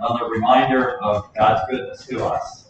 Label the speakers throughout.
Speaker 1: another reminder of God's goodness to us.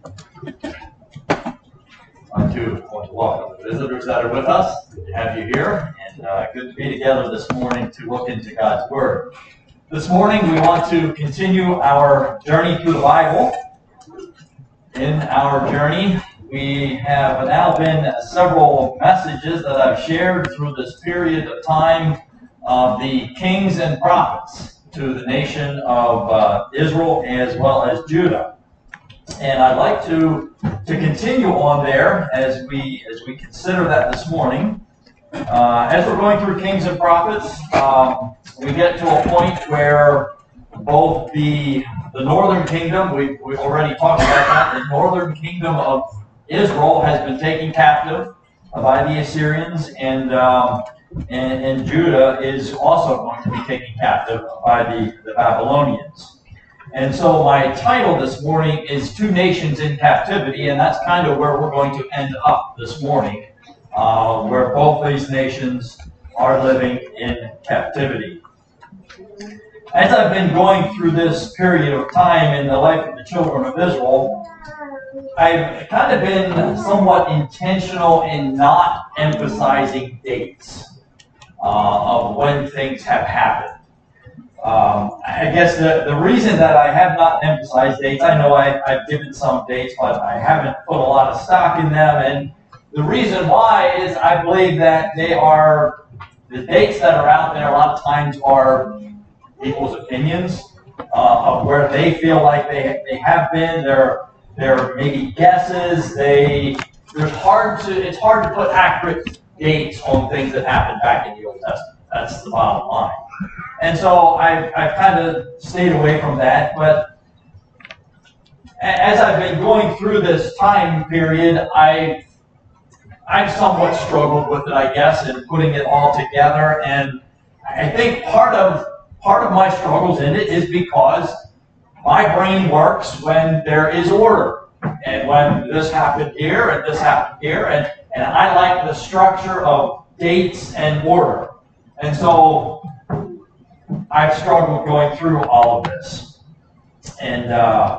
Speaker 1: I want to welcome the visitors that are with us. Good to have you here, and good to be together this morning to look into God's Word. This morning we want to continue our journey through the Bible. In our journey, we have now been several messages that I've shared through this period of time of the kings and prophets to the nation of Israel as well as Judah. And I'd like to continue on there as we consider that this morning. As we're going through kings and prophets, we get to a point where both the northern kingdom, we've already talked about that, the northern kingdom of Israel has been taken captive by the Assyrians, and Judah is also going to be taken captive by the Babylonians. And so my title this morning is Two Nations in Captivity, and that's kind of where we're going to end up this morning, where both these nations are living in captivity. As I've been going through this period of time in the life of the children of Israel, I've kind of been somewhat intentional in not emphasizing dates of when things have happened. I guess the reason that I have not emphasized dates, I know I've given some dates, but I haven't put a lot of stock in them. And the reason why is I believe that the dates that are out there a lot of times are people's opinions of where they feel like they have been. They're maybe guesses. It's hard to put accurate dates on things that happened back in the Old Testament. That's the bottom line. And so I've kind of stayed away from that. But as I've been going through this time period, I've somewhat struggled with it, I guess, in putting it all together. And I think part of my struggles in it is because my brain works when there is order. And when this happened here and this happened here, and I like the structure of dates and order. And so I've struggled going through all of this. And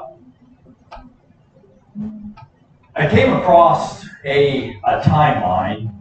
Speaker 1: I came across a timeline.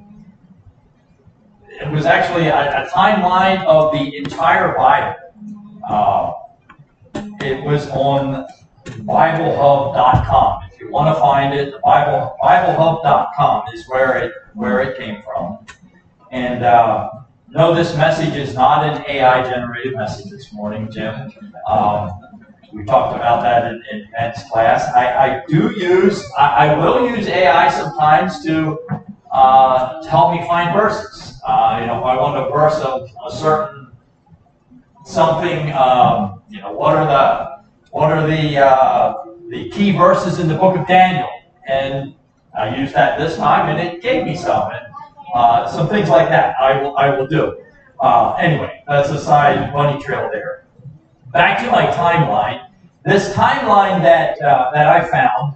Speaker 1: It was actually a timeline of the entire Bible. It was on BibleHub.com. If you want to find it, BibleHub.com is where it came from. And no, this message is not an AI-generated message this morning, Jim. We talked about that in Matt's class. I will use AI sometimes to help me find verses. If I want a verse of a certain something, what are the key verses in the book of Daniel? And I used that this time, and it gave me some. And some things like that I will do. Anyway, that's a side bunny trail there. Back to my timeline. This timeline that I found,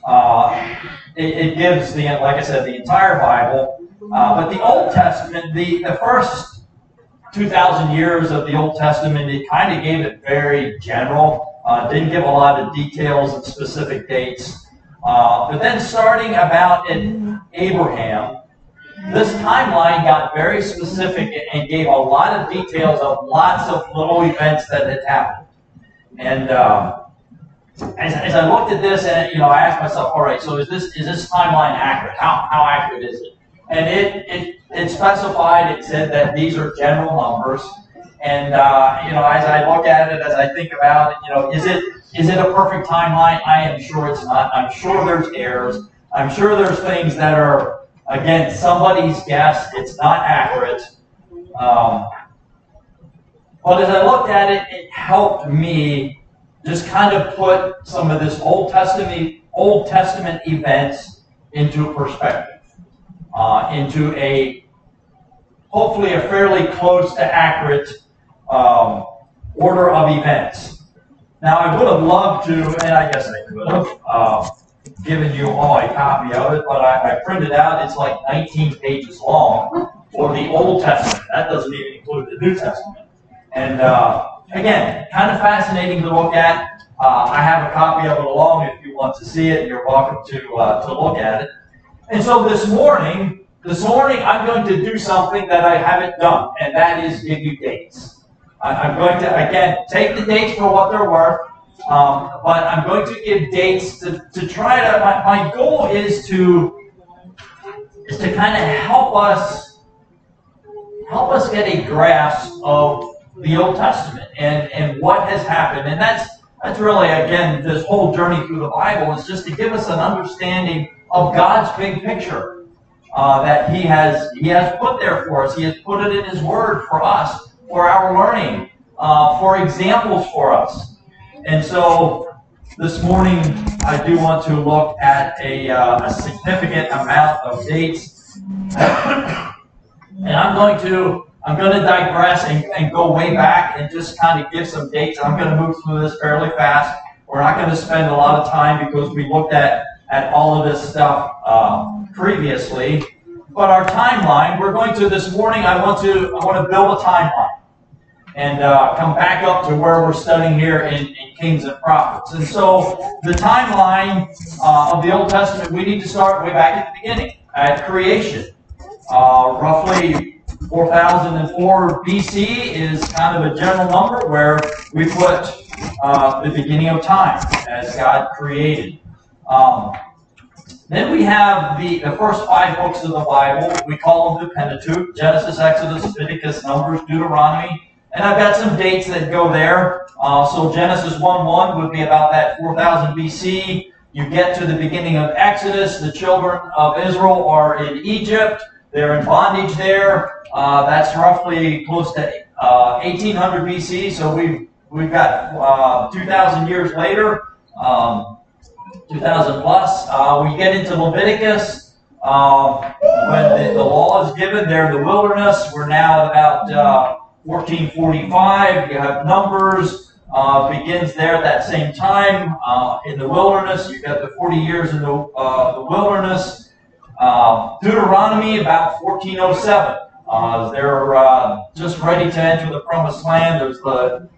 Speaker 1: it gives like I said, the entire Bible. But the Old Testament, the first 2,000 years of the Old Testament, it kind of gave it very general. Didn't give a lot of details and specific dates. But then starting about in Abraham, this timeline got very specific and gave a lot of details of lots of little events that had happened. And as I looked at this, and I asked myself, all right, so is this timeline accurate? How accurate is it? And it specified, it said that these are general numbers. And as I look at it, as I think about it, is it a perfect timeline? I am sure it's not. I'm sure there's errors. I'm sure there's things that are, again, somebody's guess. It's not accurate. But as I looked at it, it helped me just kind of put some of this Old Testament events into perspective, into hopefully a fairly close to accurate order of events. Now, I would have loved to, and I guess I could have, given you all a copy of it, but I printed out, it's like 19 pages long for the Old Testament. That doesn't even include the New Testament. And again, kind of fascinating to look at. I have a copy of it along if you want to see it. You're welcome to look at it. And so this morning I'm going to do something that I haven't done, and that is give you dates. I'm going to, again, take the dates for what they're worth, but I'm going to give dates to try to, my goal is to kind of help us get a grasp of the Old Testament and what has happened. And that's really, again, this whole journey through the Bible is just to give us an understanding of God's big picture. That He has put there for us. He has put it in His Word for us, for our learning, for examples for us. And so this morning I do want to look at a significant amount of dates, and I'm going to digress and go way back and just kind of give some dates. I'm going to move through this fairly fast. We're not going to spend a lot of time because we looked at all of this stuff previously, but our timeline, we're going to this morning, I want to build a timeline and come back up to where we're studying here in Kings and Prophets. And so the timeline of the Old Testament, we need to start way back at the beginning, at creation. Roughly 4004 BC is kind of a general number where we put the beginning of time as God created. Then we have the first 5 books of the Bible. We call them the Pentateuch: Genesis, Exodus, Leviticus, Numbers, Deuteronomy. And I've got some dates that go there. So Genesis 1:1 would be about that 4000 BC. You get to the beginning of Exodus. The children of Israel are in Egypt. They're in bondage there. That's roughly close to 1800 BC. So we've got 2,000 years later. 2,000 plus. We get into Leviticus. When the law is given, they're in the wilderness. We're now at about 1445. You have Numbers. Begins there at that same time in the wilderness. You've got the 40 years in the wilderness. Deuteronomy, about 1407. They're just ready to enter the Promised Land. There's the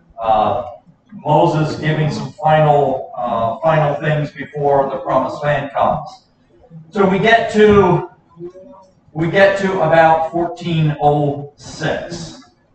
Speaker 1: Moses giving some final things before the Promised Land comes. So we get to about 1406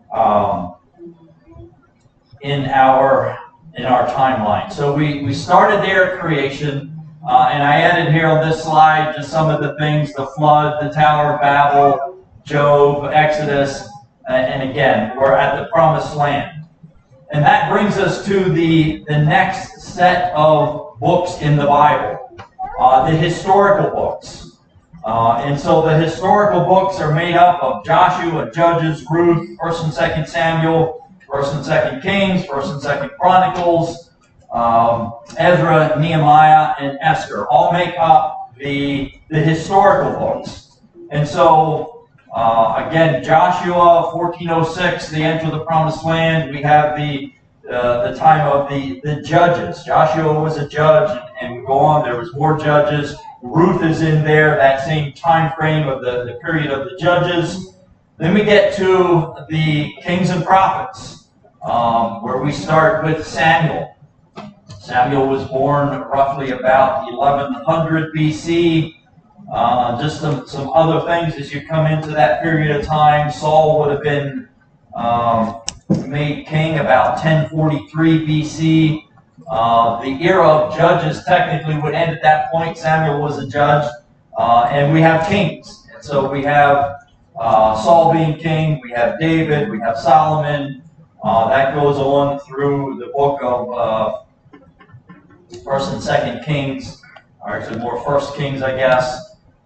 Speaker 1: in our timeline. So we started there at creation, and I added here on this slide just some of the things: the flood, the Tower of Babel, Job, Exodus, and again, we're at the Promised Land. And that brings us to the next set of books in the Bible, the historical books. And so the historical books are made up of Joshua, Judges, Ruth, 1st and 2nd Samuel, 1st and 2nd Kings, 1st and 2nd Chronicles, Ezra, Nehemiah, and Esther. All make up the historical books. And so again, Joshua, 1406, they enter the Promised Land. We have the time of the judges. Joshua was a judge, and we go on. There was more judges. Ruth is in there, that same time frame of the period of the judges. Then we get to the Kings and Prophets, where we start with Samuel. Samuel was born roughly about 1100 BC. Just some other things as you come into that period of time. Saul would have been made king about 1043 BC. The era of judges technically would end at that point. Samuel was a judge. And we have kings. And so we have Saul being king. We have David. We have Solomon. That goes on through the book of 1st and 2nd Kings. Or actually more 1st Kings, I guess.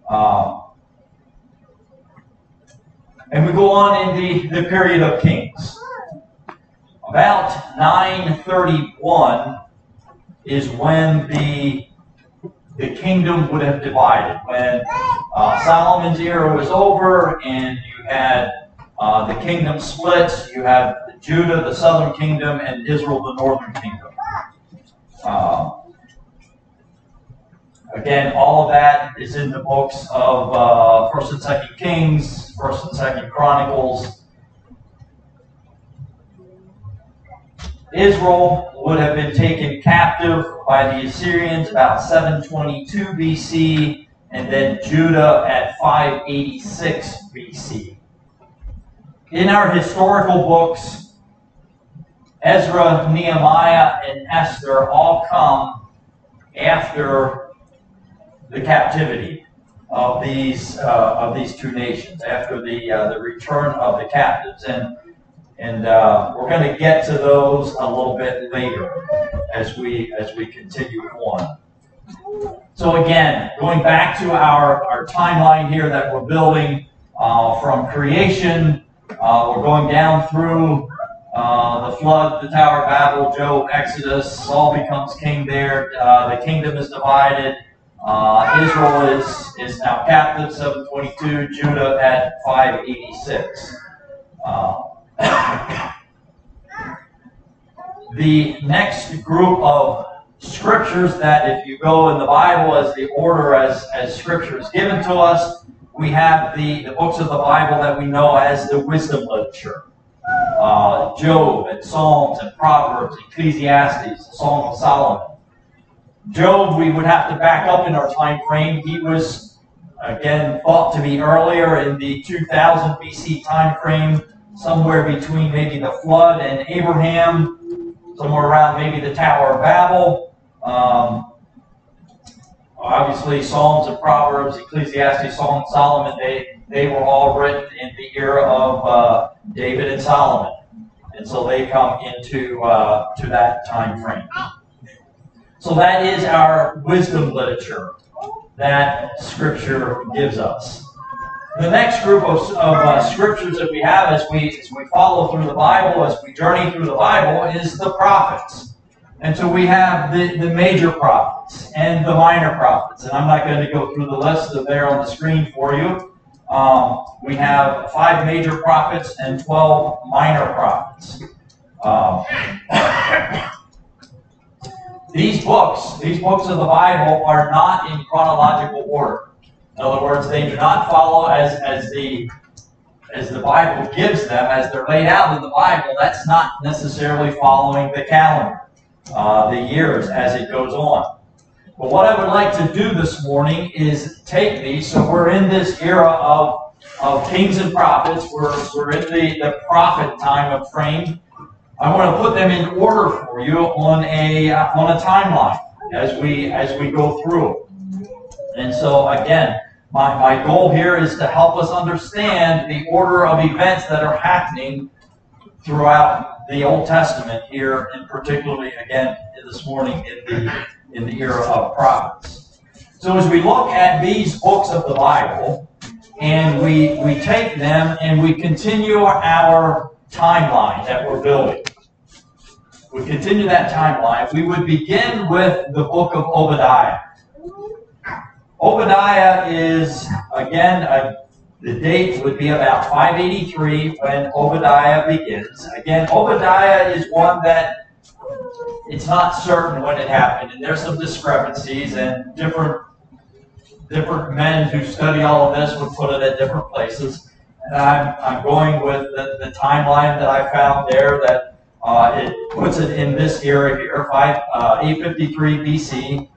Speaker 1: And we go on in the period of kings. About 931 is when the kingdom would have divided. When Solomon's era was over and you had the kingdom split, you have Judah, the southern kingdom, and Israel, the northern kingdom. Again, all of that is in the books of 1st and 2nd Kings, 1st and 2nd Chronicles. Israel would have been taken captive by the Assyrians about 722 BC, and then Judah at 586 BC. In our historical books, Ezra, Nehemiah, and Esther all come after the captivity of these two nations, after the return of the captives, and we're going to get to those a little bit later as we continue on. So again, going back to our timeline here that we're building from creation, we're going down through the flood, the Tower of Babel, Job, Exodus. Saul becomes king there. The kingdom is divided. Israel is now captive, 722. Judah at 586. The next group of scriptures that, if you go in the Bible as the order as scripture is given to us, we have the books of the Bible that we know as the wisdom literature. Job and Psalms and Proverbs, Ecclesiastes, the Song of Solomon. Job, we would have to back up in our time frame. He was, again, thought to be earlier in the 2000 BC time frame, somewhere between maybe the flood and Abraham, somewhere around maybe the Tower of Babel. Obviously, Psalms and Proverbs, Ecclesiastes, Song of Solomon, they were all written in the era of David and Solomon. And so they come into to that time frame. So that is our wisdom literature that Scripture gives us. The next group of scriptures that we have as we follow through the Bible, as we journey through the Bible, is the prophets. And so we have the major prophets and the minor prophets. And I'm not going to go through the list. They're there on the screen for you. We have 5 major prophets and 12 minor prophets. These books of the Bible are not in chronological order. In other words, they do not follow as the Bible gives them, as they're laid out in the Bible. That's not necessarily following the calendar, the years as it goes on. But what I would like to do this morning is take these. So we're in this era of kings and prophets. We're in the prophet time of frame. I want to put them in order for you on a timeline as we go through. And so again, my goal here is to help us understand the order of events that are happening throughout the Old Testament here, and particularly again this morning in the era of prophets. So as we look at these books of the Bible, and we take them and we continue our timeline that we're building. We continue that timeline. We would begin with the book of Obadiah. Obadiah is, again, the date would be about 583 when Obadiah begins. Again, Obadiah is one that it's not certain when it happened, and there's some discrepancies, and different men who study all of this would put it at different places. And I'm going with the timeline that I found there, that it puts it in this era here, 853 BC.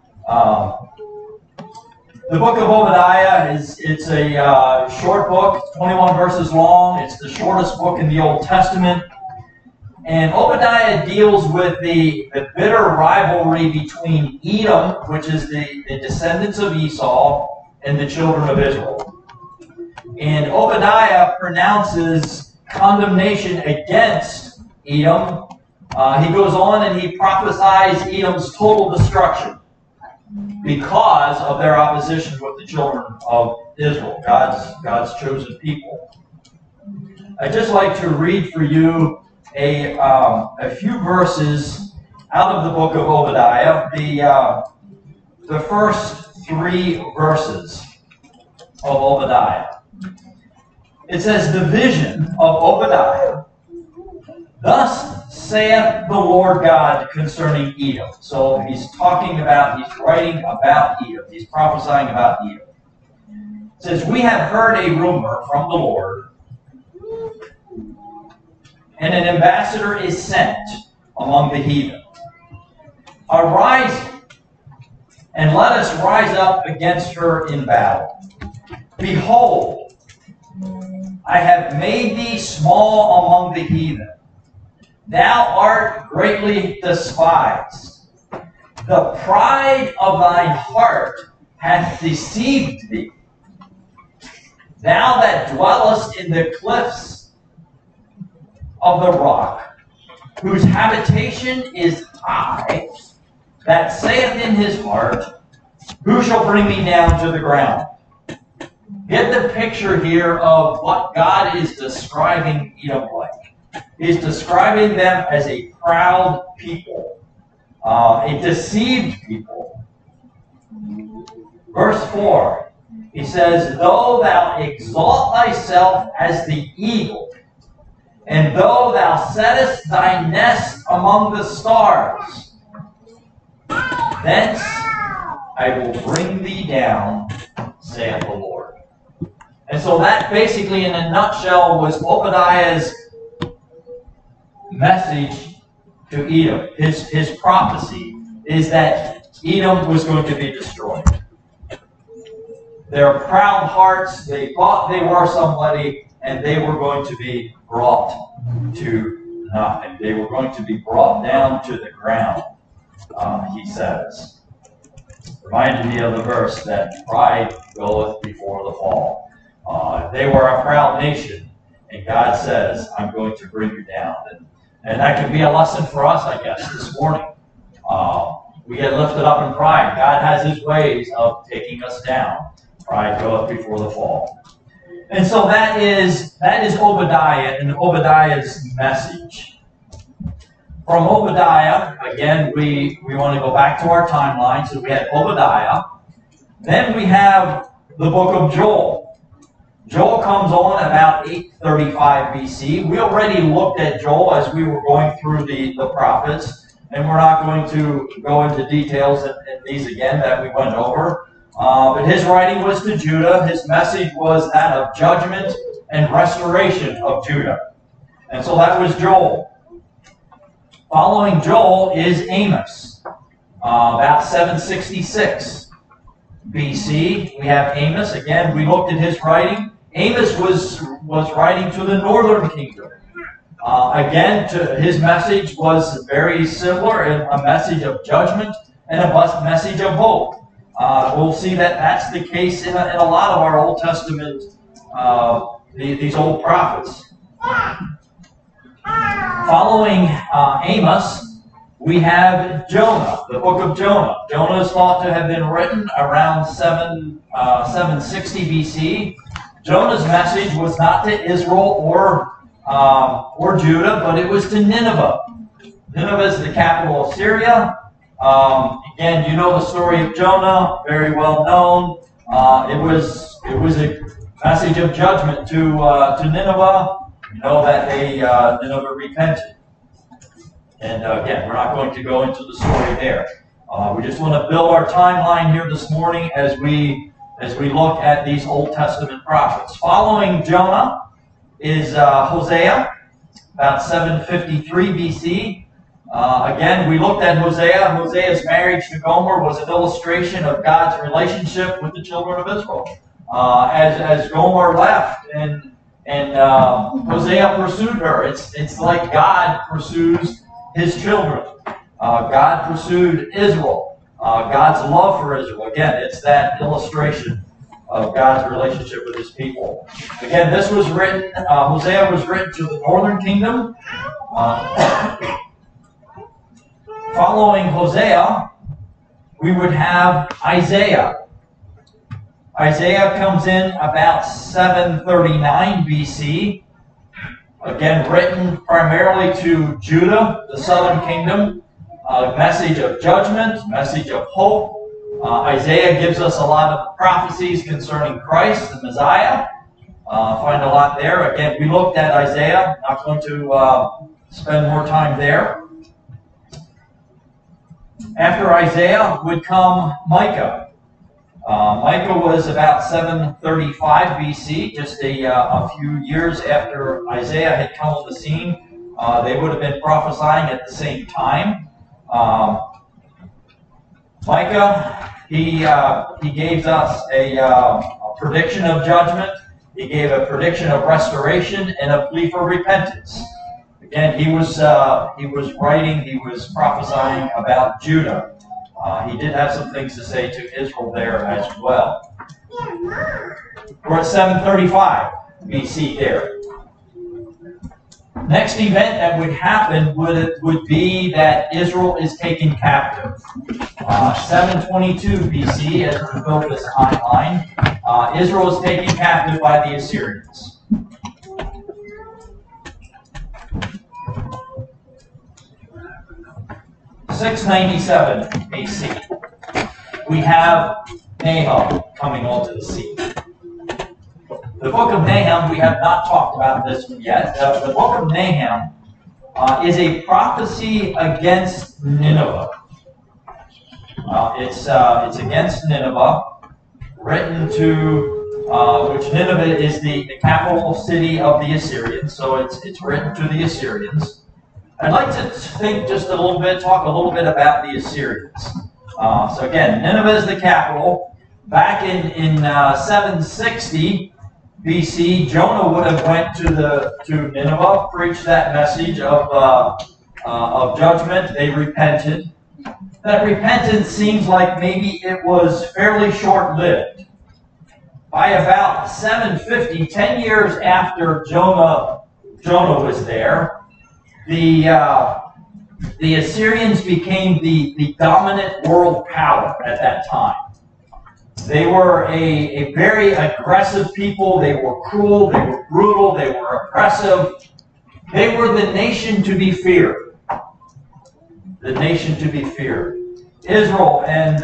Speaker 1: The book of Obadiah it's a short book, 21 verses long. It's the shortest book in the Old Testament. And Obadiah deals with the bitter rivalry between Edom, which is the descendants of Esau, and the children of Israel. And Obadiah pronounces condemnation against Edom. He goes on and he prophesies Edom's total destruction because of their opposition with the children of Israel, God's chosen people. I'd just like to read for you a few verses out of the book of Obadiah, the first 3 verses of Obadiah. It says, "The vision of Obadiah. Thus saith the Lord God concerning Edom." So he's writing about Edom. He's prophesying about Edom. It says, "We have heard a rumor from the Lord, and an ambassador is sent among the heathen. Arise, and let us rise up against her in battle. Behold, I have made thee small among the heathen. Thou art greatly despised. The pride of thine heart hath deceived thee. Thou that dwellest in the cliffs of the rock, whose habitation is high, that saith in his heart, who shall bring me down to the ground? Get the picture here of what God is describing Edom like. He's describing them as a proud people, a deceived people. Verse 4, he says, though thou exalt thyself as the eagle, and though thou settest thy nest among the stars, thence I will bring thee down, saith the Lord. And so that basically in a nutshell was Obadiah's message to Edom. His prophecy is that Edom was going to be destroyed. Their proud hearts, they thought they were somebody, and they were going to be brought to nothing. They were going to be brought down to the ground, he says. Reminded me of the verse that pride goeth before the fall. They were a proud nation, and God says, I'm going to bring you down. And that can be a lesson for us, I guess, this morning. We get lifted up in pride. God has his ways of taking us down. Pride goeth before the fall. And so that is Obadiah and Obadiah's message. From Obadiah, again, we want to go back to our timeline. So we had Obadiah. Then we have the book of Joel. Joel comes on about 835 BC. We already looked at Joel as we were going through the prophets, and we're not going to go into details in these again that we went over. But his writing was to Judah. His message was that of judgment and restoration of Judah. And so that was Joel. Following Joel is Amos, about 766 BC. We have Amos. Again, we looked at his writing. Amos was writing to the northern kingdom. Again, his message was very similar, a message of judgment and a message of hope. We'll see that that's the case in a lot of our Old Testament, these old prophets. Following Amos, we have Jonah, the book of Jonah. Jonah is thought to have been written around 760 BC. Jonah's message was not to Israel or Judah, but it was to Nineveh. Nineveh is the capital of Syria. Again, you know the story of Jonah, very well known. It was a message of judgment to Nineveh. You know that Nineveh repented. And again, we're not going to go into the story there. We just want to build our timeline here this morning as we look at these Old Testament prophets. Following Jonah is Hosea, about 753 BC. Again, we looked at Hosea. Hosea's marriage to Gomer was an illustration of God's relationship with the children of Israel. As Gomer left and Hosea pursued her, it's like God pursues his children. God pursued Israel. God's love for Israel. Again, it's that illustration of God's relationship with his people. Again, this was written, Hosea was written to the northern kingdom. Following Hosea, we would have Isaiah. Isaiah comes in about 739 BC. Again, written primarily to Judah, the southern kingdom. A message of judgment, message of hope. Isaiah gives us a lot of prophecies concerning Christ, the Messiah. Find a lot there. Again, we looked at Isaiah. Not going to spend more time there. After Isaiah would come Micah. Micah was about 735 BC, just a few years after Isaiah had come on the scene. They would have been prophesying at the same time. Micah, he gave us a prediction of judgment. He gave a prediction of restoration and a plea for repentance. Again, he was prophesying about Judah. He did have some things to say to Israel there as well. We're at 735 BC there. Next event that would happen would be that Israel is taken captive. 722 BC, as we build this timeline, Israel is taken captive by the Assyrians. (697 BC). We have Nahum coming onto the scene. The book of Nahum, we have not talked about this one yet. The book of Nahum is a prophecy against Nineveh. It's against Nineveh, written to, which Nineveh is the capital city of the Assyrians, so it's written to the Assyrians. I'd like to think just a little bit, talk a little bit about the Assyrians. So again, Nineveh is the capital. Back in 760 BC, Jonah would have went to Nineveh, preached that message of judgment. They repented. That repentance seems like maybe it was fairly short-lived. By about 750, 10 years after Jonah was there, the Assyrians became the dominant world power at that time. They were a very aggressive people. They were cruel. They were brutal. They were oppressive. They were the nation to be feared. The nation to be feared. Israel and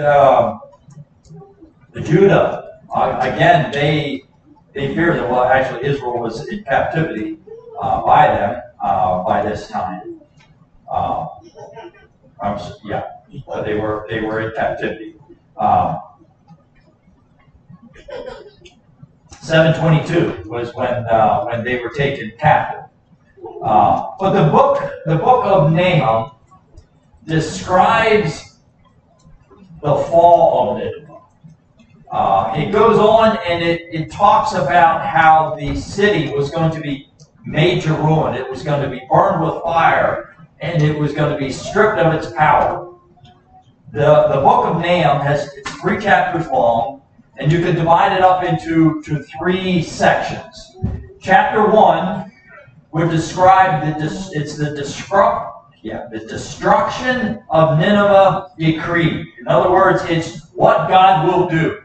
Speaker 1: Judah, again, they feared them. Well, actually, Israel was in captivity by them by this time. They were in captivity. 722 was when they were taken captive. But the book of Nahum describes the fall of Nineveh. It goes on and it talks about how the city was going to be made to ruin. It was going to be burned with fire, and it was going to be stripped of its power. The book of Nahum it's 3 chapters long, and you can divide it up into 3 sections. Chapter 1 would describe the destruction of Nineveh decreed. In other words, it's what God will do.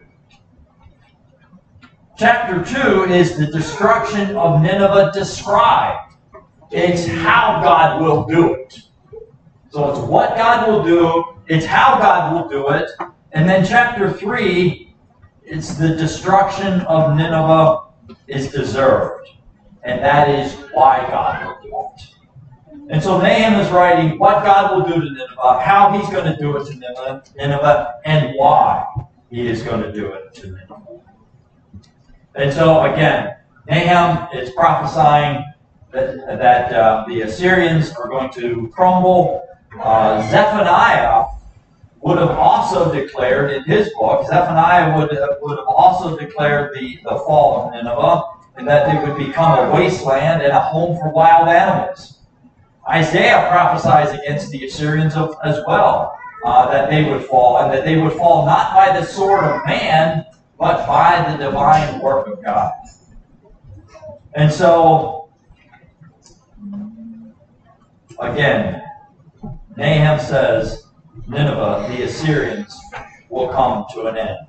Speaker 1: Chapter 2 is the destruction of Nineveh described. It's how God will do it. So it's what God will do, it's how God will do it, and then chapter 3, it's the destruction of Nineveh is deserved. And that is why God will do it. And so Nahum is writing what God will do to Nineveh, how he's going to do it to Nineveh, and why he is going to do it to Nineveh. And so again, Nahum is prophesying that the Assyrians are going to crumble. Zephaniah would have also declared in his book, Zephaniah would have also declared the fall of Nineveh, and that they would become a wasteland and a home for wild animals. Isaiah prophesies against the Assyrians as well, that they would fall, and that they would fall not by the sword of man, but by the divine work of God. And so, again, Nahum says, Nineveh, the Assyrians, will come to an end.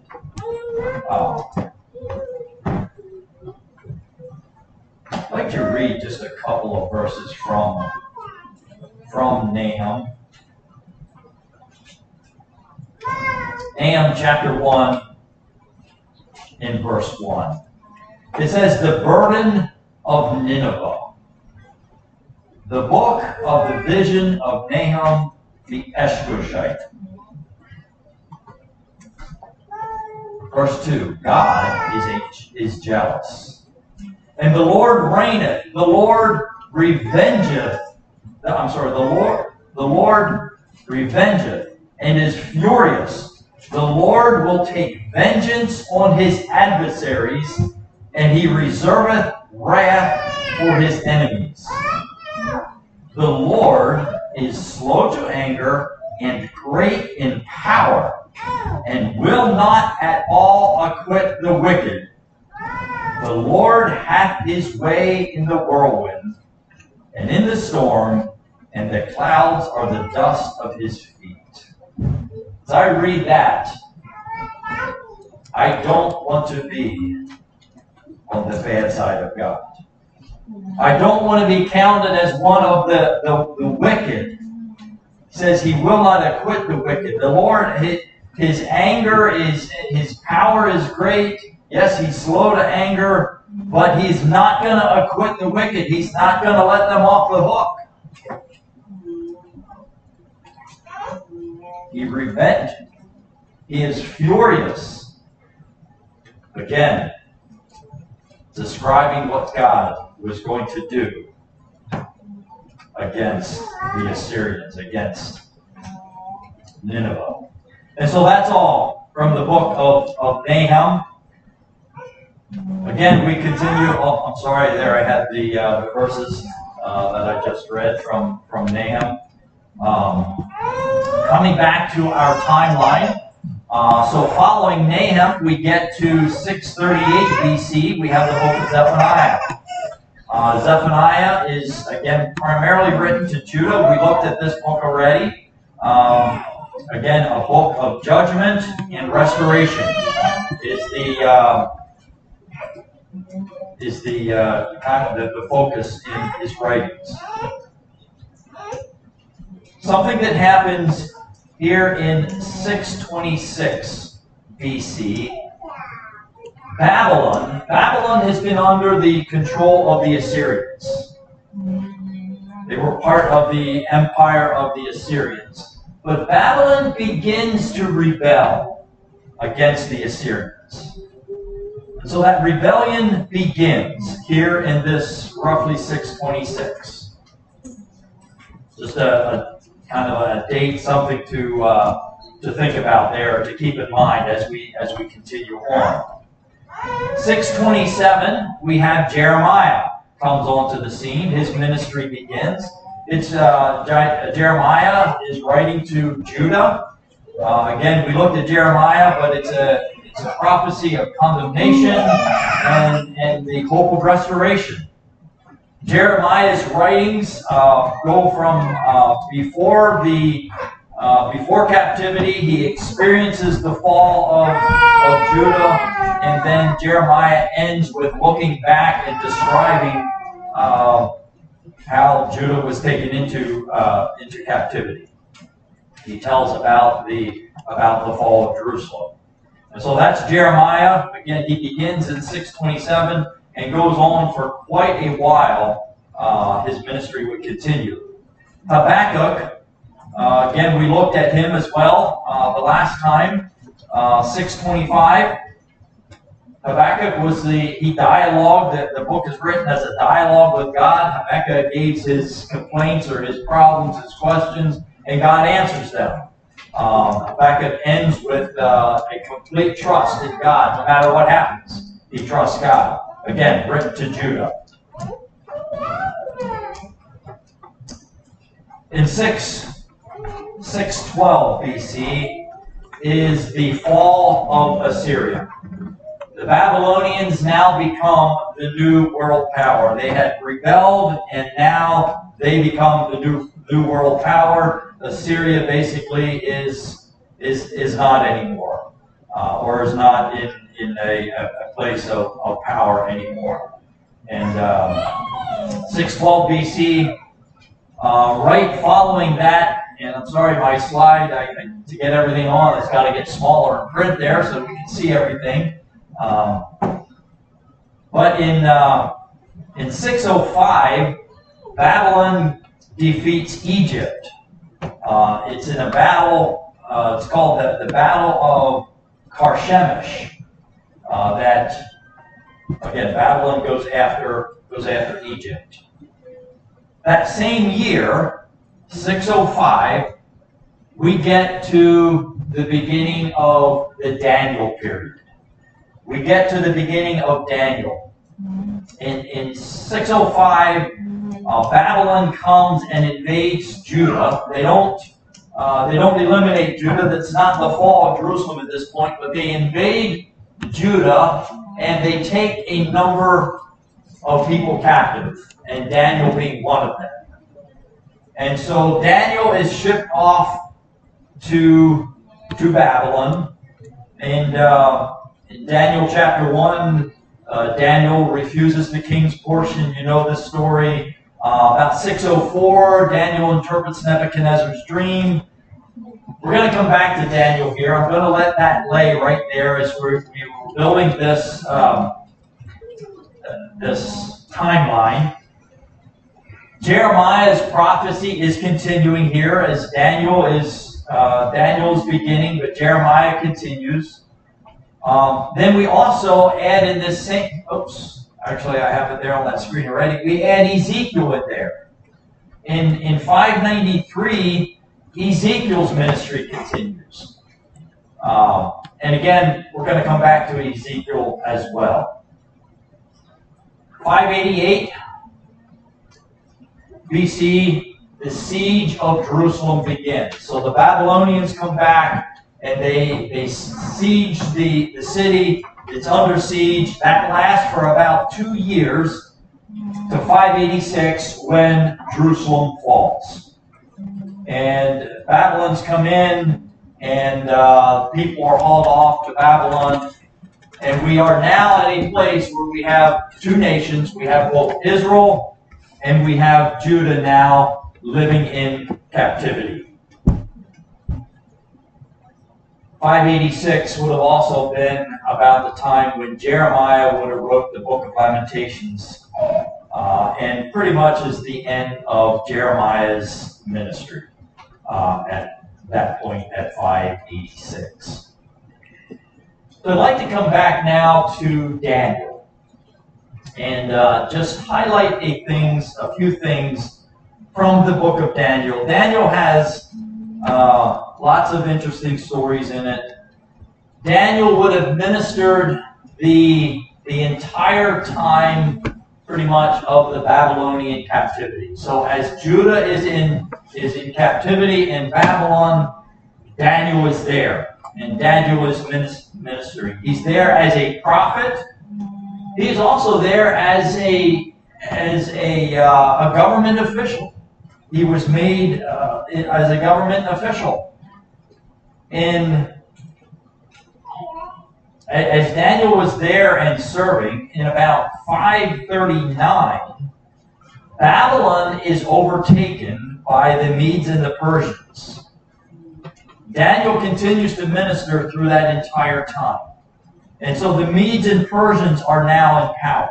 Speaker 1: I'd like to read just a couple of verses from Nahum. Nahum chapter 1 in verse 1. It says, the burden of Nineveh. The book of the vision of Nahum the Eshkoshite. Verse 2, God is jealous. And the Lord reigneth, the Lord revengeth The Lord revengeth and is furious. The Lord will take vengeance on his adversaries, and he reserveth wrath for his enemies. The Lord is slow to anger and great in power, and will not at all acquit the wicked. The Lord hath his way in the whirlwind, and in the storm, and the clouds are the dust of his feet. As I read that, I don't want to be on the bad side of God. I don't want to be counted as one of the wicked. He says he will not acquit the wicked. The Lord, his anger is, his power is great. Yes, he's slow to anger, but he's not going to acquit the wicked. He's not going to let them off the hook. He revenged. He is furious. Again, describing what God was going to do against the Assyrians, against Nineveh. And so that's all from the book of Nahum. Again, we continue. Oh, I'm sorry, there I had the verses that I just read from Nahum. Coming back to our timeline. So following Nahum, we get to 638 BC. We have the book of Zephaniah. Zephaniah is, again, primarily written to Judah. We looked at this book already. Again, a book of judgment and restoration is the kind of the focus in his writings. Something that happens here in 626 BC, Babylon has been under the control of the Assyrians. They were part of the empire of the Assyrians. But Babylon begins to rebel against the Assyrians. And so that rebellion begins here in this roughly 626. Just a kind of a date, something to think about there, to keep in mind as we continue on. 627, we have Jeremiah comes onto the scene. His ministry begins. It's Jeremiah is writing to Judah. Again, we looked at Jeremiah, but it's a prophecy of condemnation and the hope of restoration. Jeremiah's writings go from before captivity. He experiences the fall of Judah, and then Jeremiah ends with looking back and describing how Judah was taken into captivity. He tells about the fall of Jerusalem, and so that's Jeremiah. Again, he begins in 627 and goes on for quite a while. His ministry would continue. Habakkuk, again, we looked at him as well the last time. 625. Habakkuk was he dialogued. The book is written as a dialogue with God. Habakkuk gave his complaints or his problems, his questions, and God answers them. Habakkuk ends with a complete trust in God. No matter what happens, he trusts God. Again, written to Judah. In 612 BC is the fall of Assyria. The Babylonians now become the new world power. They had rebelled, and now they become the new world power. Assyria basically is not anymore, or is not in a place of power anymore. And 612 BC, right following that, and I'm sorry, my slide, to get everything on, it's got to get smaller in print there so we can see everything. But in 605, Babylon defeats Egypt. It's in a battle. It's called the Battle of Carchemish. That again, Babylon goes after Egypt. that same year, 605, we get to the beginning of the Daniel period. We get to the beginning of Daniel. In 605, Babylon comes and invades Judah. They don't eliminate Judah. That's not the fall of Jerusalem at this point, but they invade Judah and they take a number of people captive, and Daniel being one of them. And so Daniel is shipped off to Babylon. And in Daniel chapter 1, Daniel refuses the king's portion. You know this story. About 604, Daniel interprets Nebuchadnezzar's dream. We're going to come back to Daniel here. I'm going to let that lay right there as we're building this this timeline. Jeremiah's prophecy is continuing here as Daniel's beginning, but Jeremiah continues. Then we also add in this same, actually I have it there on that screen already. We add Ezekiel in there. In 593, Ezekiel's ministry continues. And again, we're going to come back to Ezekiel as well. 588 BC, the siege of Jerusalem begins. So the Babylonians come back and they siege the city. It's under siege. That lasts for about 2 years to 586 when Jerusalem falls. And Babylons come in and people are hauled off to Babylon. And we are now at a place where we have two nations. We have both Israel and we have Judah now living in captivity. 586 would have also been about the time when Jeremiah would have wrote the book of Lamentations, and pretty much is the end of Jeremiah's ministry at that point at 586. So I'd like to come back now to Daniel and just highlight a few things from the book of Daniel. Daniel has lots of interesting stories in it. Daniel would have ministered the entire time, pretty much, of the Babylonian captivity. So as Judah is in captivity in Babylon, Daniel is there, and Daniel is ministering. He's there as a prophet. He's also there as a government official. He was made as a government official. As Daniel was there and serving, in about 539, Babylon is overtaken by the Medes and the Persians. Daniel continues to minister through that entire time. And so the Medes and Persians are now in power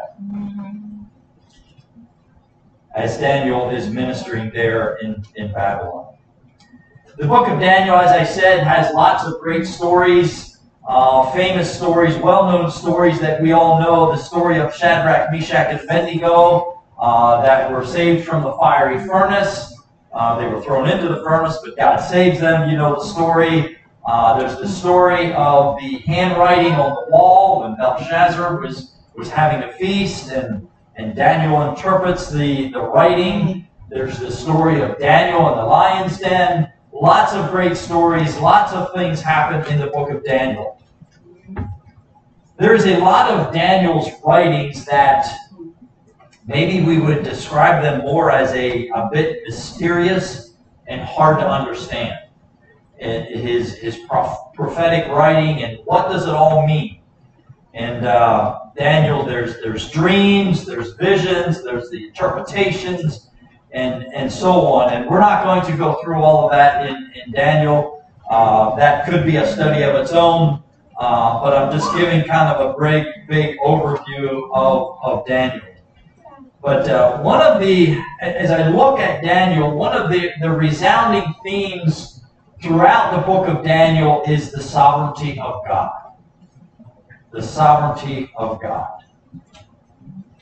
Speaker 1: as Daniel is ministering there in Babylon. The book of Daniel, as I said, has lots of great stories, famous stories, well-known stories that we all know. The story of Shadrach, Meshach, and Abednego that were saved from the fiery furnace. They were thrown into the furnace, but God saves them. You know the story. There's the story of the handwriting on the wall when Belshazzar was having a feast, and Daniel interprets the writing. There's the story of Daniel in the lion's den. Lots of great stories. Lots of things happen in the book of Daniel. There's a lot of Daniel's writings that maybe we would describe them more as a bit mysterious and hard to understand. His prophetic writing and what does it all mean? And Daniel, there's dreams, there's visions, there's the interpretations, and so on. And we're not going to go through all of that in Daniel. That could be a study of its own, but I'm just giving kind of a big overview of Daniel. But as I look at Daniel, one of the resounding themes throughout the book of Daniel is the sovereignty of God. The sovereignty of God.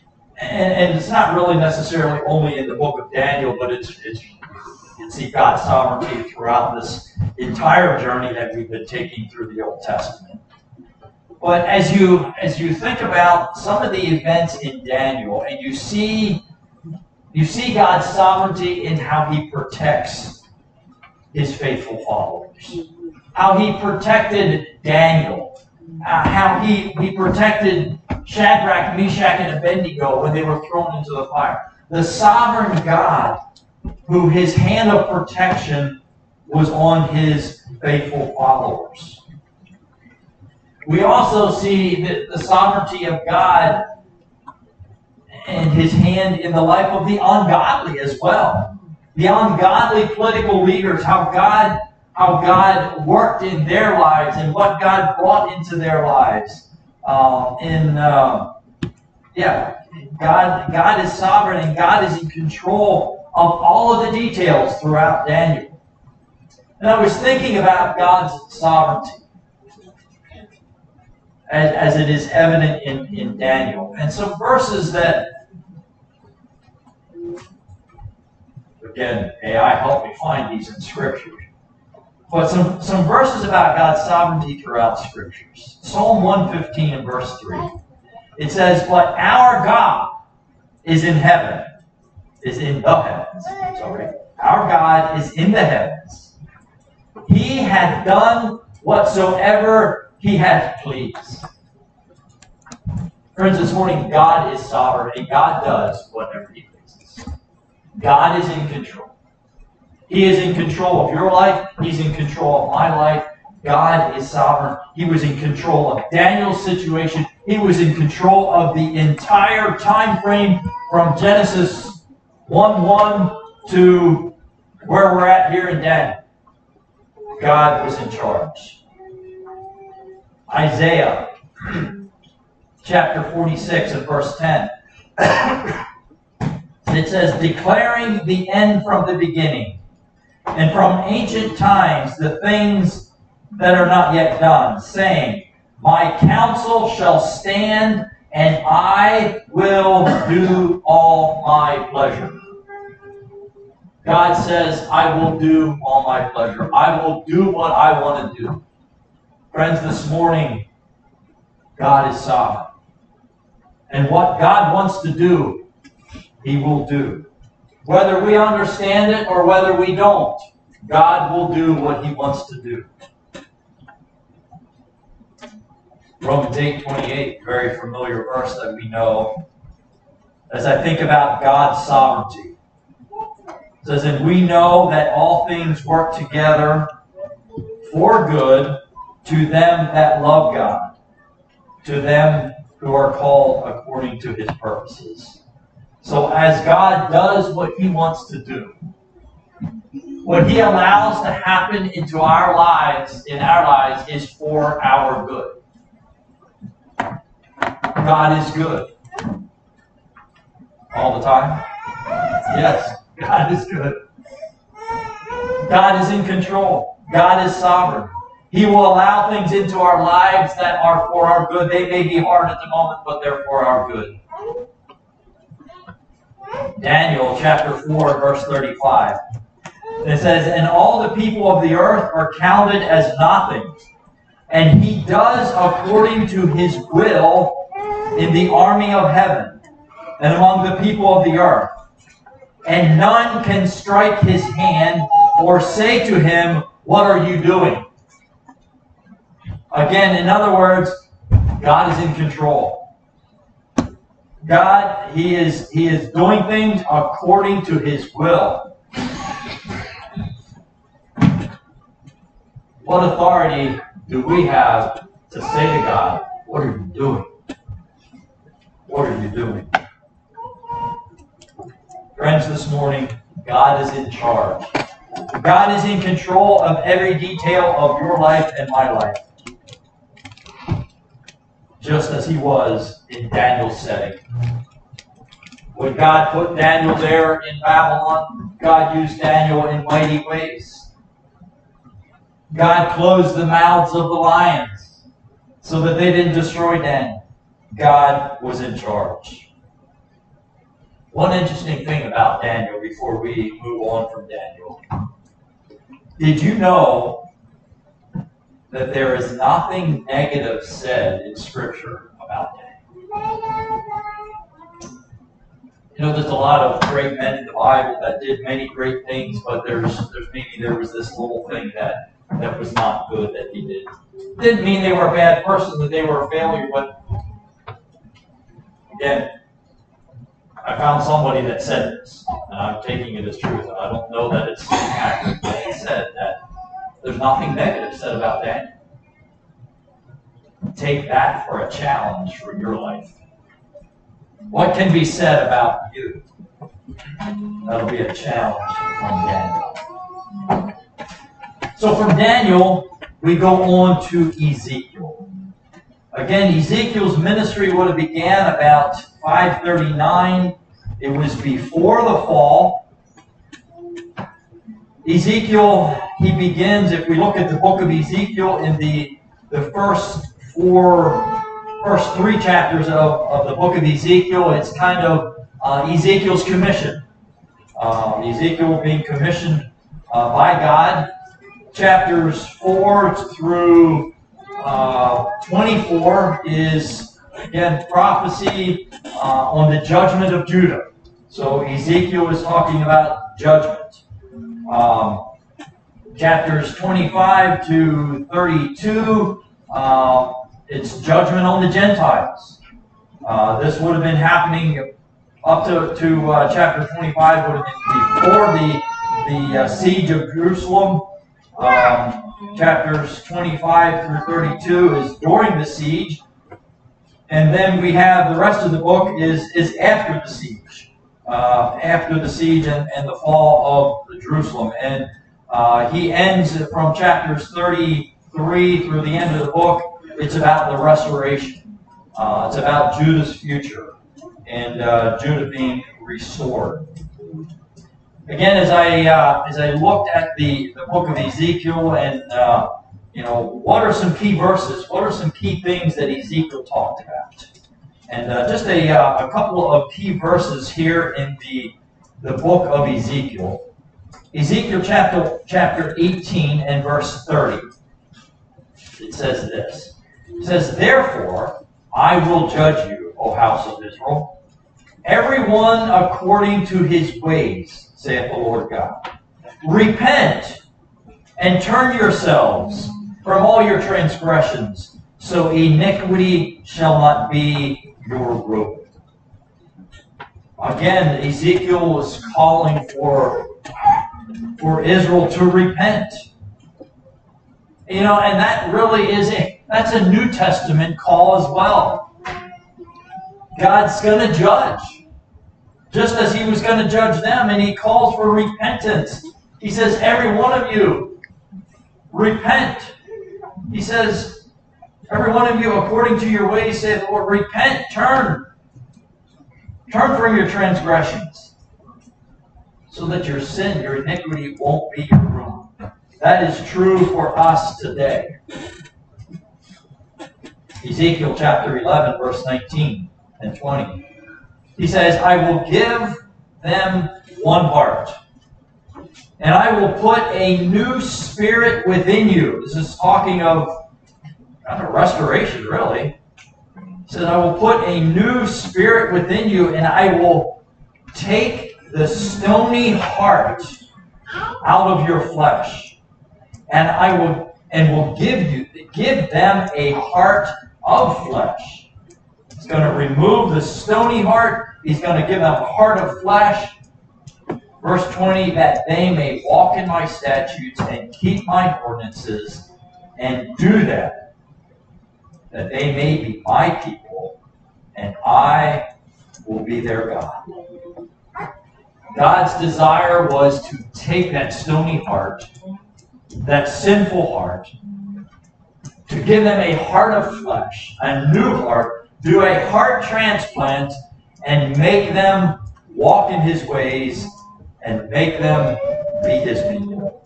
Speaker 1: And it's not really necessarily only in the book of Daniel, but you can see God's sovereignty throughout this entire journey that we've been taking through the Old Testament. But as you think about some of the events in Daniel, and you see God's sovereignty in how He protects His faithful followers, how He protected Daniel, how He protected Shadrach, Meshach, and Abednego when they were thrown into the fire. The sovereign God, who His hand of protection was on His faithful followers. We also see the sovereignty of God and His hand in the life of the ungodly as well. The ungodly political leaders, how God worked in their lives and what God brought into their lives. God is sovereign, and God is in control of all of the details throughout Daniel. And I was thinking about God's sovereignty as it is evident in Daniel. And some verses that, again, AI helped me find these in Scripture. But some verses about God's sovereignty throughout Scriptures. Psalm 115 and verse 3. It says, "But our God is in heaven," is in the heavens. Sorry. Our God is in the heavens. "He hath done whatsoever He hath pleased." Friends, this morning, God is sovereign, and God does whatever He pleases. God is in control. He is in control of your life. He's in control of my life. God is sovereign. He was in control of Daniel's situation. He was in control of the entire time frame from Genesis 1:1 to where we're at here in Daniel. God was in charge. Isaiah chapter 46 and verse 10. It says, "Declaring the end from the beginning, and from ancient times the things that are not yet done, saying, My counsel shall stand, and I will do all my pleasure." God says, I will do all my pleasure. I will do what I want to do. Friends, this morning, God is sovereign. And what God wants to do, He will do. Whether we understand it or whether we don't, God will do what He wants to do. Romans 8:28, very familiar verse that we know. As I think about God's sovereignty, it says, "And we know that all things work together for good to them that love God, to them who are called according to His purposes." So as God does what He wants to do, what He allows to happen in our lives is for our good. God is good. All the time? Yes, God is good. God is in control. God is sovereign. He will allow things into our lives that are for our good. They may be hard at the moment, but they're for our good. Daniel chapter 4, verse 35. It says, "And all the people of the earth are counted as nothing, and He does according to His will in the army of heaven and among the people of the earth. And none can strike His hand or say to Him, What are you doing?" Again, in other words, God is in control. God, He is doing things according to His will. What authority do we have to say to God, "What are you doing? What are you doing?" Friends, this morning, God is in charge. God is in control of every detail of your life and my life. Just as He was in Daniel's setting. When God put Daniel there in Babylon, God used Daniel in mighty ways. God closed the mouths of the lions so that they didn't destroy Daniel. God was in charge. One interesting thing about Daniel before we move on from Daniel. Did you know that there is nothing negative said in Scripture about Daniel? You know, there's a lot of great men in the Bible that did many great things, but there was this little thing that was not good that he did. Didn't mean they were a bad person, that they were a failure, but again, I found somebody that said this, and I'm taking it as truth, and I don't know that it's accurate, but he said that there's nothing negative said about Daniel. Take that for a challenge for your life. What can be said about you? That'll be a challenge from Daniel. So from Daniel, we go on to Ezekiel. Again, Ezekiel's ministry would have began about 539. It was before the fall. Ezekiel, he begins, if we look at the book of Ezekiel, in the first three chapters of the book of Ezekiel, it's kind of Ezekiel's commission. Ezekiel being commissioned by God. Chapters 4 through 24 is, again, prophecy on the judgment of Judah. So Ezekiel is talking about judgment. Chapters 25 to 32, it's judgment on the Gentiles. This would have been happening up to chapter 25, would have been before the siege of Jerusalem. Chapters 25 through 32 is during the siege. And then we have the rest of the book is after the siege. After the siege and the fall of Jerusalem. And he ends from chapters 33 through the end of the book. It's about the restoration. It's about Judah's future and Judah being restored. Again, as I looked at the book of Ezekiel, and what are some key verses? What are some key things that Ezekiel talked about? And just a couple of key verses here in the book of Ezekiel. Ezekiel chapter 18 and verse 30. It says this. It says, "Therefore I will judge you, O house of Israel, every one according to his ways, saith the Lord God. Repent and turn yourselves from all your transgressions, so iniquity shall not be your ruin." Again, Ezekiel was calling for Israel to repent. And that really that's a New Testament call as well. God's going to judge, just as he was going to judge them, and he calls for repentance. He says, every one of you, repent. He says, every one of you, according to your ways, saith the Lord, repent, turn. Turn from your transgressions, so that your sin, your iniquity, won't be your ruin. That is true for us today. Ezekiel chapter 11, verse 19 and 20. He says, "I will give them one heart, and I will put a new spirit within you." This is talking of kind of restoration, really. He says, "I will put a new spirit within you, and I will take the stony heart out of your flesh, and I will give them a heart of flesh." He's going to remove the stony heart. He's going to give them a heart of flesh. Verse 20, "that they may walk in my statutes and keep my ordinances and do that they may be my people, and I will be their God." God's desire was to take that stony heart, that sinful heart, to give them a heart of flesh, a new heart, do a heart transplant, and make them walk in his ways, and make them be his people.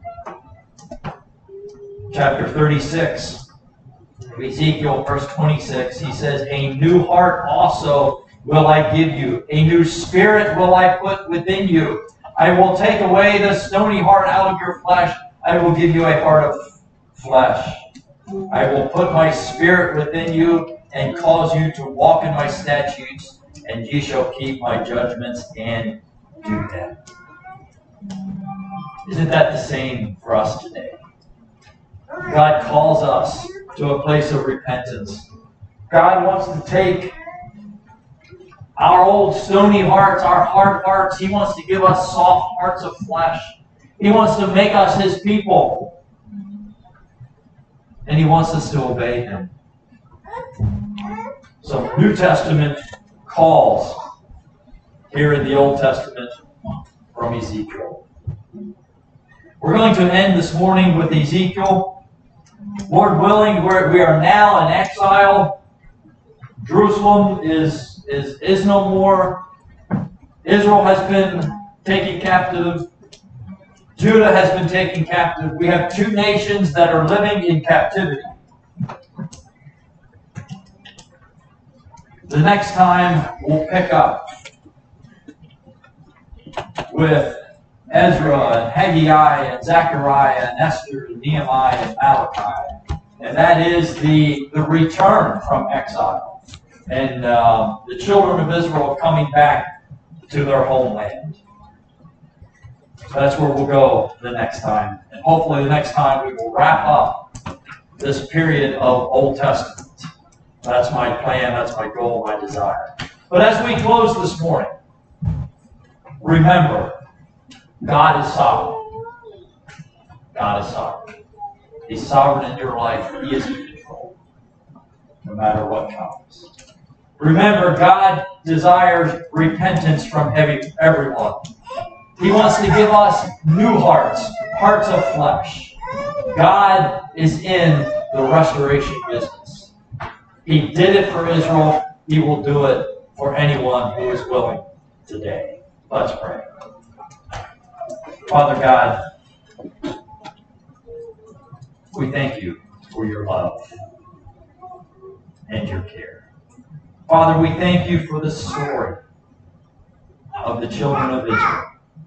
Speaker 1: Chapter 36 of Ezekiel, verse 26, he says, "A new heart also will I give you. A new spirit will I put within you. I will take away the stony heart out of your flesh. I will give you a heart of flesh. I will put my spirit within you and cause you to walk in my statutes, and ye shall keep my judgments and do them. Isn't that the same for us today? God calls us to a place of repentance. God wants to take our old stony hearts, our hard hearts. He wants to give us soft hearts of flesh. He wants to make us His people. And He wants us to obey Him. So New Testament calls here in the Old Testament from Ezekiel. We're going to end this morning with Ezekiel. Lord willing, we are now in exile. Jerusalem is no more. Israel has been taken captive. Judah has been taken captive. We have two nations that are living in captivity. The next time we'll pick up with Ezra and Haggai and Zechariah and Esther and Nehemiah and Malachi. And that is the return from exile. And the children of Israel coming back to their homeland. So that's where we'll go the next time. And hopefully the next time we will wrap up this period of Old Testament. That's my plan, that's my goal, my desire. But as we close this morning, remember, God is sovereign. God is sovereign. He's sovereign in your life. He is in control, no matter what comes. Remember, God desires repentance from everyone. He wants to give us new hearts, hearts of flesh. God is in the restoration business. He did it for Israel. He will do it for anyone who is willing today. Let's pray. Father God, we thank you for your love and your care. Father, we thank you for the story of the children of Israel.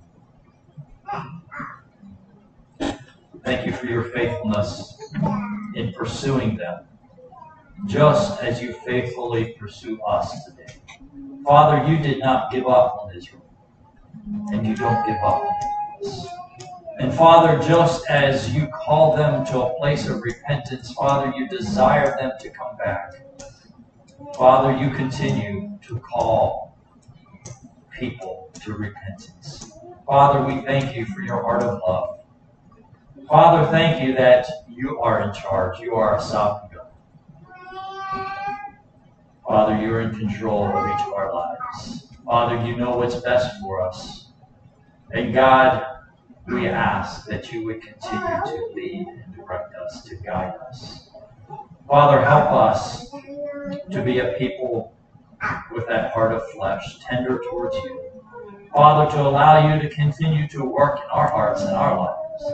Speaker 1: Thank you for your faithfulness in pursuing them, just as you faithfully pursue us today. Father, you did not give up on Israel, and you don't give up on us. And Father, just as you call them to a place of repentance, Father, you desire them to come back. Father, you continue to call people to repentance. Father, we thank you for your heart of love. Father, thank you that you are in charge. You are a sovereign God. Father, you're in control of each of our lives. Father, you know what's best for us. And God, we ask that you would continue to lead and direct us, to guide us. Father, help us to be a people with that heart of flesh, tender towards you. Father, to allow you to continue to work in our hearts and our lives.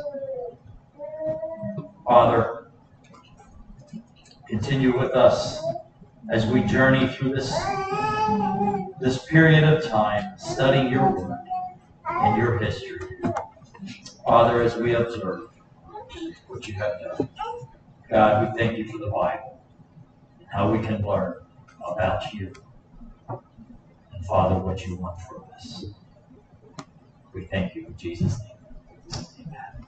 Speaker 1: Father, continue with us as we journey through this period of time, studying your word and your history. Father, as we observe what you have done, God, we thank you for the Bible, and how we can learn about you, and Father, what you want for us. We thank you in Jesus' name. Amen.